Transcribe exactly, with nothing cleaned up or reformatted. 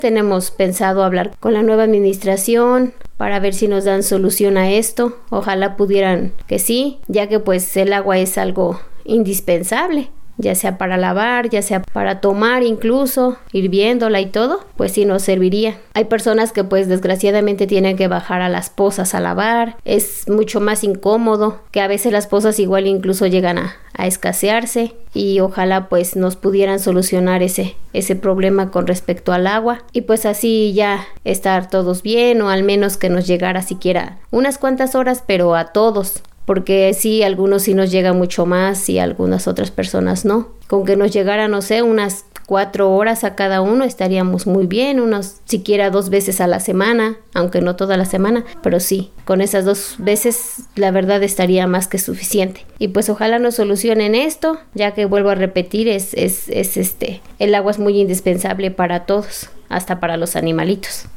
Tenemos pensado hablar con la nueva administración para ver si nos dan solución a esto. Ojalá pudieran que sí, ya que pues el agua es algo indispensable, ya sea para lavar, ya sea para tomar incluso, hirviéndola y todo, pues sí nos serviría. Hay personas que pues desgraciadamente tienen que bajar a las pozas a lavar, es mucho más incómodo, que a veces las pozas igual incluso llegan a, a escasearse, y ojalá pues nos pudieran solucionar ese, ese problema con respecto al agua, y pues así ya estar todos bien, o al menos que nos llegara siquiera unas cuantas horas, pero a todos. Porque sí, algunos sí nos llega mucho más y algunas otras personas no. Con que nos llegara, no sé, unas cuatro horas a cada uno estaríamos muy bien, unos siquiera dos veces a la semana, aunque no toda la semana, pero sí, con esas dos veces la verdad estaría más que suficiente. Y pues ojalá nos solucionen esto, ya que vuelvo a repetir, es, es, es este, el agua es muy indispensable para todos, hasta para los animalitos.